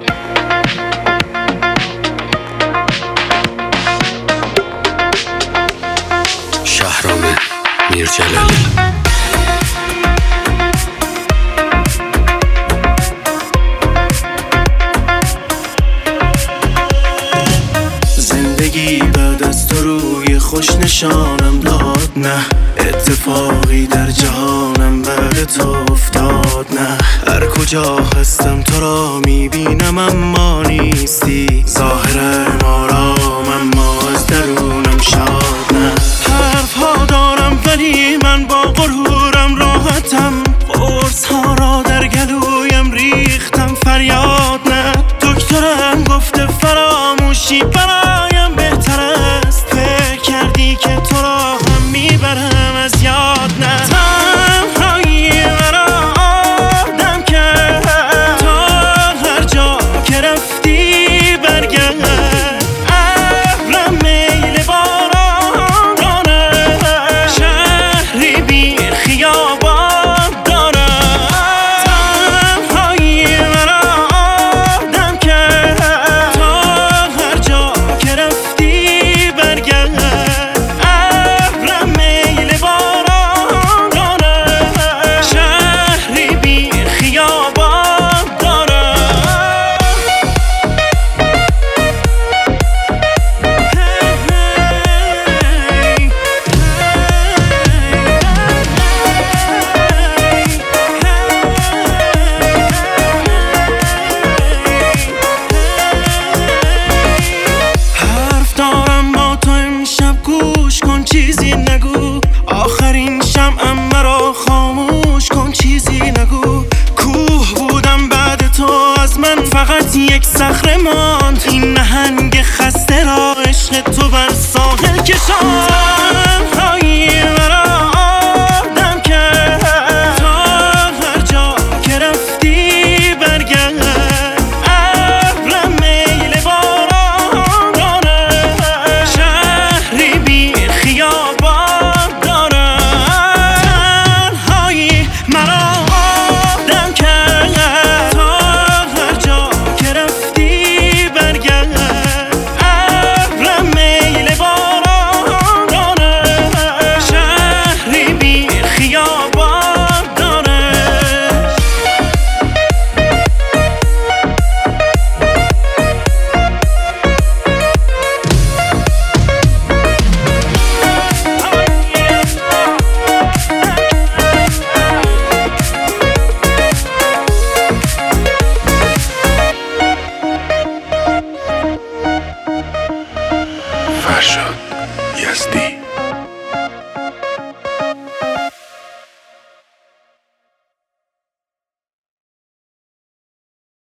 شهرام میرجلالی. زندگی بعد از تو روی خوش نشانم داد، نه اتفاقی در جهانم بعد تو افتاد، نه هر کجا هستم تو را میبینم اما نیستی، ظاهرم آرام اما از درونم شاد، نه حرف ها دارم ولی من با غرورم راحتم، قرص ها را در گلویم ریختم فریاد، نه دکترم گفته فراموشی برایم بهتر است، فکر کردی که تو را هم میبرم از یاد، نه تنهایی مرا آدم کرد، تا هر جا که رفتی برگرد، ابرم میل باران دارد، شهری بی خیابان دارد، تنهایی مرا آدم کرد، تا هر جا که رفتی برگرد، ابرم میل باران دارد، شهری بی خیابان دارد. حرف دارم با تو امشب، گوش کن چیزی نگو، آخرین شمعم مرا خاموش کن چیزی نگو، کوه بودم بعد تو از من فقط یک صخره ماند، این نهنگ خسته را عشق تو بر ساحل کشاند، تنهایی مرا آدم کرد، تا هر جا که رفتی برگرد، ابرم میل باران دارد، شهری بی خیابان دارد، تنهایی مرا آدم کرد، تا هر جا که رفتی برگرد، ابرم میل باران دارد، شهری بی خیابان دارد. فرشاد یزدی.